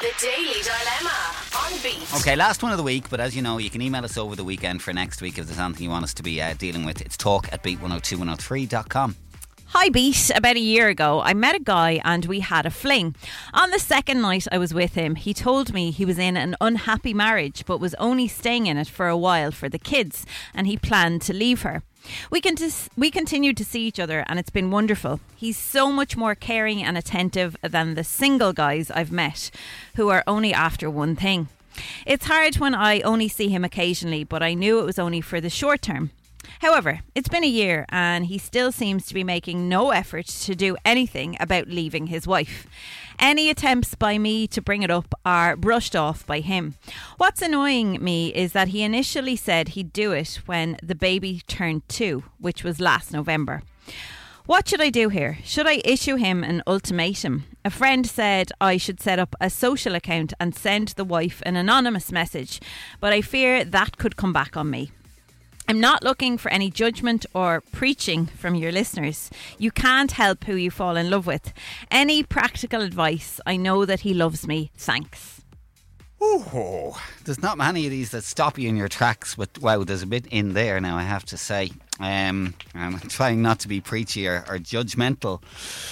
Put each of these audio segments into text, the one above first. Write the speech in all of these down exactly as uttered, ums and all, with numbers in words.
The Daily Dilemma on Beat. Okay, last one of the week, but as you know, you can email us over the weekend for next week if there's anything you want us to be uh, dealing with. It's talk at beat one oh two one oh three dot com. Hi Beat, about a year ago I met a guy and we had a fling. On the second night I was with him, he told me he was in an unhappy marriage but was only staying in it for a while for the kids and he planned to leave her. We can dis- we continued to see each other and it's been wonderful. He's so much more caring and attentive than the single guys I've met who are only after one thing. It's hard when I only see him occasionally, but I knew it was only for the short term. However, it's been a year and he still seems to be making no effort to do anything about leaving his wife. Any attempts by me to bring it up are brushed off by him. What's annoying me is that he initially said he'd do it when the baby turned two, which was last November. What should I do here? Should I issue him an ultimatum? A friend said I should set up a social account and send the wife an anonymous message, but I fear that could come back on me. I'm not looking for any judgment or preaching from your listeners. You can't help who you fall in love with. Any practical advice? I know that he loves me. Thanks. Ooh, there's not many of these that stop you in your tracks, but wow, there's a bit in there now, I have to say. Um, I'm trying not to be preachy or, or judgmental.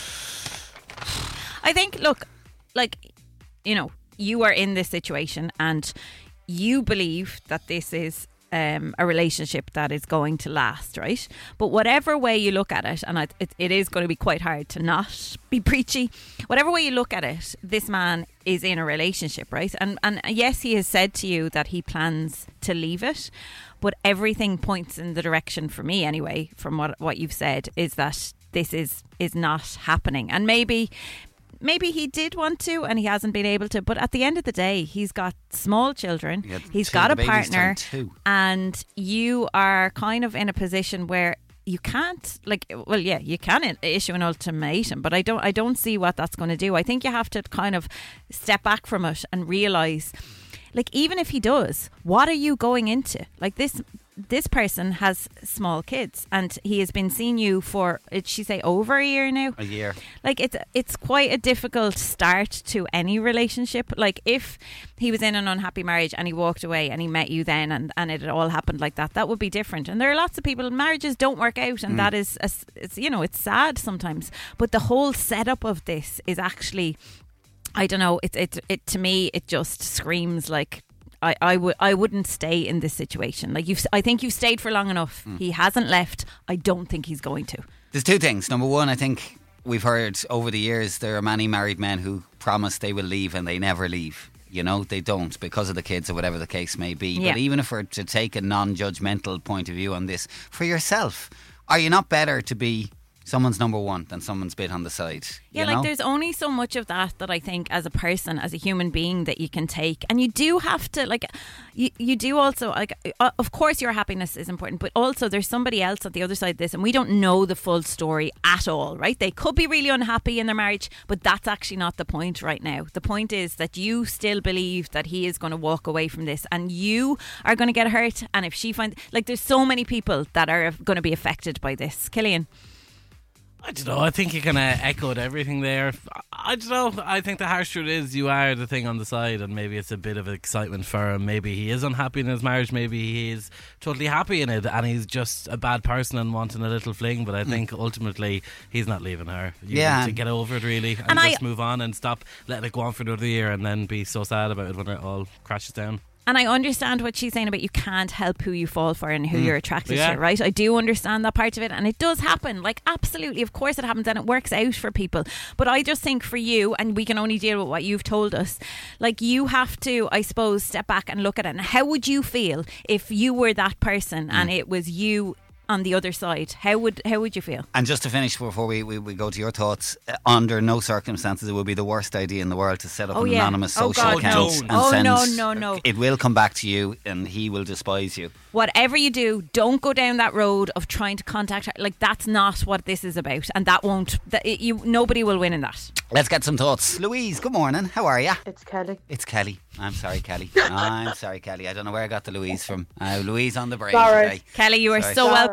I think, look, like, you know, you are in this situation and you believe that this is Um, a relationship that is going to last, right? But whatever way you look at it, and I, it, it is going to be quite hard to not be preachy, whatever way you look at it, this man is in a relationship, right? And and yes, he has said to you that he plans to leave it, but everything points in the direction, for me anyway, from what what you've said, is that this is is not happening. And maybe Maybe he did want to and he hasn't been able to, but at the end of the day, he's got small children, Yeah, he's two, got the a baby's partner, turned two. and you are kind of in a position where you can't, like, well, yeah, you can issue an ultimatum, but I don't, I don't see what that's going to do. I think you have to kind of step back from it and realise, like, even if he does, what are you going into? Like, this this person has small kids and he has been seeing you for, did she say over a year now? A year. Like, it's it's quite a difficult start to any relationship. Like, if he was in an unhappy marriage and he walked away and he met you then and, and it all happened like that, that would be different. And there are lots of people, marriages don't work out and mm. that is, a, it's, you know, it's sad sometimes. But the whole setup of this is actually, I don't know, it, it, it to me, it just screams like, I, I, w- I wouldn't stay in this situation. Like, you've, I think you've stayed for long enough. Mm. He hasn't left. I don't think he's going to. There's two things. Number one, I think we've heard over the years there are many married men who promise they will leave and they never leave. You know, they don't because of the kids or whatever the case may be. Yeah. But even if we're to take a non-judgmental point of view on this, for yourself, are you not better to be someone's number one than someone's bit on the side? Yeah, you like know? There's only so much of that that I think as a person, as a human being, that you can take. And you do have to, like, you, you do also, like, uh, of course your happiness is important, but also there's somebody else at the other side of this and we don't know the full story at all, right? They could be really unhappy in their marriage, but that's actually not the point right now. The point is that you still believe that he is going to walk away from this and you are going to get hurt. And if she finds, like, there's so many people that are going to be affected by this. Killian? I don't know. I think you kind of echoed everything there. I don't know. I think the harsh truth is you are the thing on the side, and maybe it's a bit of excitement for him. Maybe he is unhappy in his marriage. Maybe he is totally happy in it, and he's just a bad person and wanting a little fling. But I think mm. ultimately he's not leaving her. You yeah. need to get over it really, and, and just I, move on and stop letting it go on for another year, and then be so sad about it when it all crashes down. And I understand what she's saying about you can't help who you fall for and who mm. you're attracted yeah. to, right? I do understand that part of it, and it does happen. Like, absolutely, of course it happens, and it works out for people. But I just think for you, and we can only deal with what you've told us, like, you have to, I suppose, step back and look at it. And how would you feel if you were that person mm. and it was you on the other side? How would how would you feel? And just to finish before we, we, we go to your thoughts, uh, under no circumstances it would be the worst idea in the world to set up oh, an yeah. anonymous oh, social God, account no. and oh, send, no, no, no. it will come back to you and he will despise you. Whatever you do, don't go down that road of trying to contact her. Like, that's not what this is about, and that won't, that it, you nobody will win in that. Let's get some thoughts. Louise, good morning. How are you? It's Kelly. It's Kelly. I'm sorry, Kelly. I'm sorry, Kelly. I don't know where I got the Louise from. Uh, Louise on the brain Sorry. today. Kelly, you are Sorry. so Sorry. welcome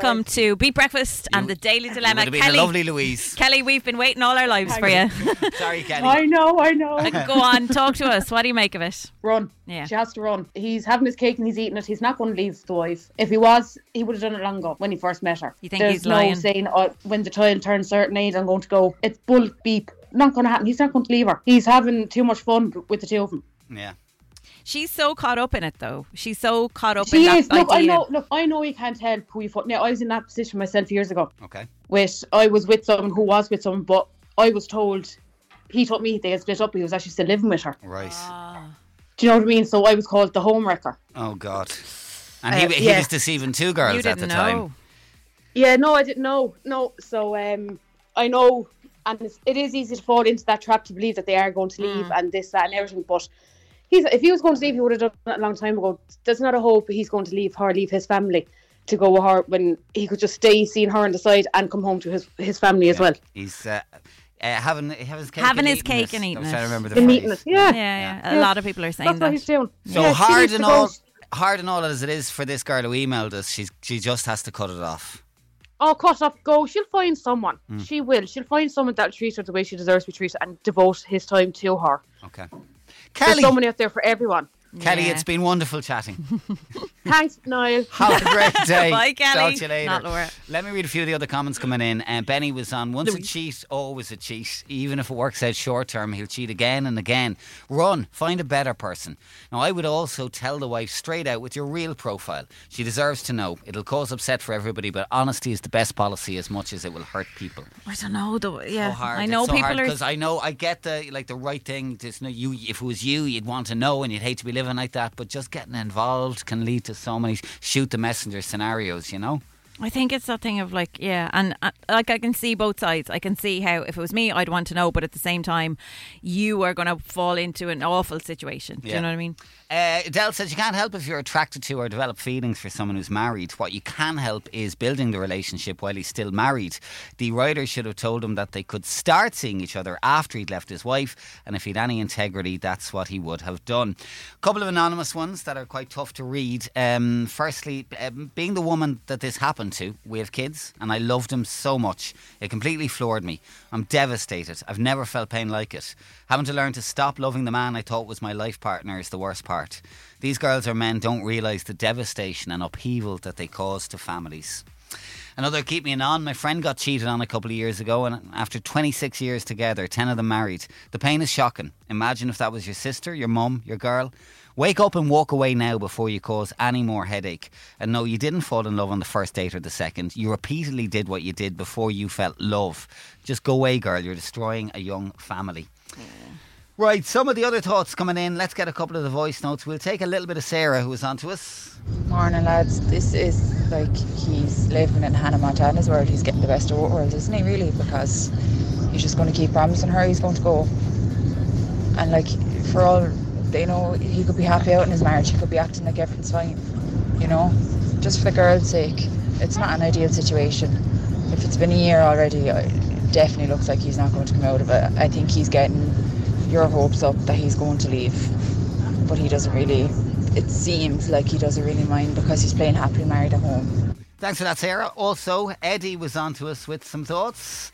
welcome to Beat Breakfast and the Daily Dilemma. Would have been Kelly, a lovely Louise. Kelly, we've been waiting all our lives for you. Sorry, Kelly. I know, I know. Go on, talk to us. What do you make of it? Run. Yeah. She has to run. He's having his cake and he's eating it. He's not going to leave the wife. If he was, he would have done it long ago when he first met her. You think There's he's no lying? saying, oh, when the child turns a certain age, I'm going to go. It's bull beep. Not going to happen. He's not going to leave her. He's having too much fun with the two of them. Yeah. She's so caught up in it, though. She's so caught up She in is. that Look, I idea. know. Look, I know you can't help who you put. Now, I was in that position myself years ago. Okay. With I was with someone who was with someone, but I was told he told me they had split up. He was actually still living with her. Right. Do you know what I mean? So I was called the home wrecker. Oh, God. And he, Uh, he yeah. was deceiving two girls You at didn't the know. time. Yeah, no, I didn't know. No, so um, I know, and it's, it is easy to fall into that trap to believe that they are going to leave and this, that, and everything. But he's if he was going to leave, he would have done it a long time ago. There's not a hope he's going to leave her, leave his family to go with her when he could just stay seeing her on the side and come home to his his family as well. He's uh, uh, having, having his cake Having and his eating cake it. and eating I was it. trying to remember the And phrase. eating it, yeah. Yeah, yeah. A Yeah. lot of people are saying That's that. what he's doing. So Yeah, she hard needs and to go. all, hard and all as it is for this girl who emailed us, she's, she just has to cut it off. Oh, cut off, go. She'll find someone. Hmm. She will. She'll find someone that'll treat her the way she deserves to be treated and devote his time to her. Okay. There's Kelly, someone out there for everyone. Kelly, Yeah. it's been wonderful chatting. Thanks, Niall. Have a great day. Bye, Kelly. Talk to you later. Not Laura. Let me read a few of the other comments coming in. Uh, Benny was on, once a cheat, always a cheat. Even if it works out short term, he'll cheat again and again. Run, find a better person. Now, I would also tell the wife straight out with your real profile. She deserves to know. It'll cause upset for everybody, but honesty is the best policy as much as it will hurt people. I don't know, though. Yeah, So hard. I know it's so people hard are. because I know I get the like the right thing. Just know you. If it was you, you'd want to know and you'd hate to be living like that. But just getting involved can lead to so many shoot the messenger scenarios. You know. I think it's that thing of like, yeah, and uh, like I can see both sides. I can see how if it was me, I'd want to know, but at the same time, you are going to fall into an awful situation. Do Yeah. you know what I mean? Uh, Adele says you can't help if you're attracted to or develop feelings for someone who's married. What you can help is building the relationship while he's still married. The writer should have told him that they could start seeing each other after he'd left his wife, and if he'd any integrity, that's what he would have done. A couple of anonymous ones that are quite tough to read. Um, firstly, um, being the woman that this happened to, we have kids, and I loved him so much. It completely floored me. I'm devastated. I've never felt pain like it. Having to learn to stop loving the man I thought was my life partner is the worst part. These girls or men don't realise the devastation and upheaval that they cause to families. Another keep me on. My friend got cheated on a couple of years ago, and after twenty-six years together, ten of them married. The pain is shocking. Imagine if that was your sister, your mum, your girl. Wake up and walk away now before you cause any more headache. And no, you didn't fall in love on the first date or the second. You repeatedly did what you did before you felt love. Just go away, girl. You're destroying a young family. Right, some of the other thoughts coming in. Let's get a couple of the voice notes. We'll take a little bit of Sarah, who was on to us. Morning, lads. This is like he's living in Hannah Montana's world. He's getting the best of both worlds, isn't he, really? Because he's just going to keep promising her he's going to go. And like, for all they know, he could be happy out in his marriage. He could be acting like everything's fine, you know? Just for the girl's sake. It's not an ideal situation. If it's been a year already, it definitely looks like he's not going to come out of it. I think he's getting your hopes up that he's going to leave. But he doesn't really, it seems like he doesn't really mind because he's playing happily married at home. Thanks for that, Sarah. Also, Eddie was on to us with some thoughts.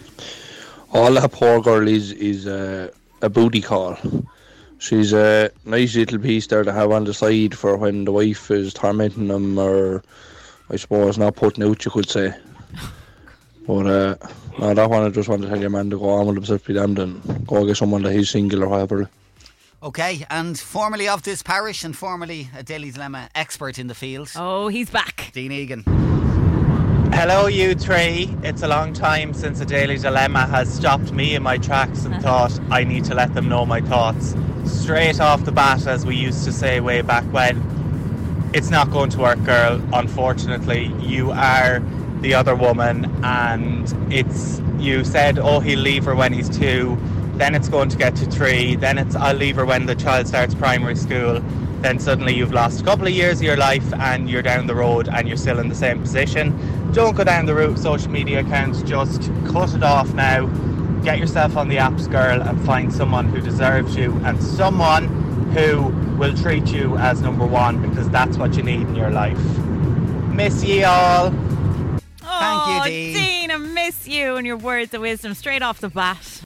All that poor girl is is uh, a booty call. She's a nice little piece there to have on the side for when the wife is tormenting them, or I suppose not putting out, you could say. But uh, no, that one I just want to tell your man to go on with himself, be damned, and go get someone that he's single or whatever. Okay, and formerly of this parish and formerly a Daily Dilemma expert in the field, Oh, he's back. Dean Egan. Hello, you three. It's a long time since a Daily Dilemma has stopped me in my tracks and thought I need to let them know my thoughts. Straight off the bat, as we used to say way back when, it's not going to work, girl. Unfortunately, you are the other woman, and it's, you said, oh, he'll leave her when he's two, then it's going to get to three, then it's, I'll leave her when the child starts primary school. Then suddenly you've lost a couple of years of your life and you're down the road and you're still in the same position. Don't go down the route of social media accounts, just cut it off now. Get yourself on the apps, girl, and find someone who deserves you and someone who will treat you as number one, because that's what you need in your life. Miss ye all. Dee. Dean, I miss you and your words of wisdom straight off the bat.